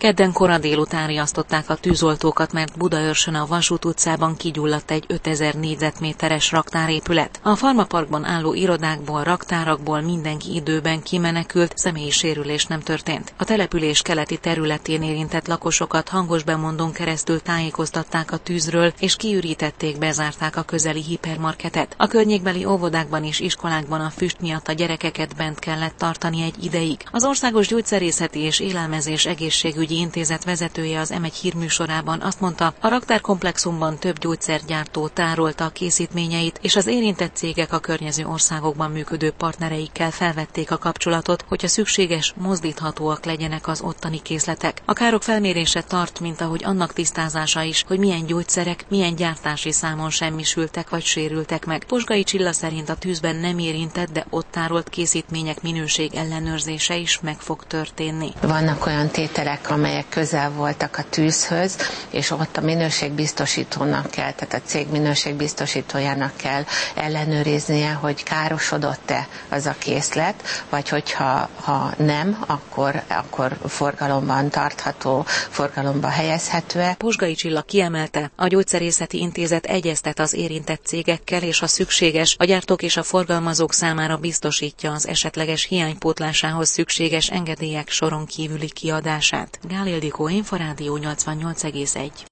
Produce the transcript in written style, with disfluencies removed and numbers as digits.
Kedden kora délután riasztották a tűzoltókat, mert Budaörsön a Vasút utcában kigyulladt egy 5000 négyzetméteres raktárépület. A farmaparkban álló irodákból, raktárakból mindenki időben kimenekült, személyi sérülés nem történt. A település keleti területén érintett lakosokat hangos bemondón keresztül tájékoztatták a tűzről, és kiürítették, bezárták a közeli hipermarketet. A környékbeli óvodákban és iskolákban a füst miatt a gyerekeket bent kellett tartani egy ideig. Az Országos Gyógyszerészeti és Élelmezés Egészségügyi Intézet vezetője az M1 hírműsorában azt mondta, a raktárkomplexumban több gyógyszergyártó tárolta a készítményeit, és az érintett cégek a környező országokban működő partnereikkel felvették a kapcsolatot, hogyha szükséges, mozdíthatóak legyenek az ottani készletek. A károk felmérése tart, mint ahogy annak tisztázása is, hogy milyen gyógyszerek, milyen gyártási számon semmisültek vagy sérültek meg. Posgai Csilla szerint a tűzben nem érintett, de ott tárolt készítmények minőség ellenőrzése is meg fog történni. Vannak olyan tételek, amelyek közel voltak a tűzhöz, és ott a minőségbiztosítónak kell, tehát a cég minőségbiztosítójának kell ellenőriznie, hogy károsodott-e az a készlet, vagy hogyha nem, akkor forgalomban tartható, forgalomba helyezhető-e. Posgai Csilla kiemelte, a Gyógyszerészeti Intézet egyeztet az érintett cégekkel, és ha szükséges, a gyártók és a forgalmazók számára biztosítja az esetleges hiánypótlásához szükséges engedélyek soron kívüli kiadását. Gál Ildikó, Inforádió 88,1.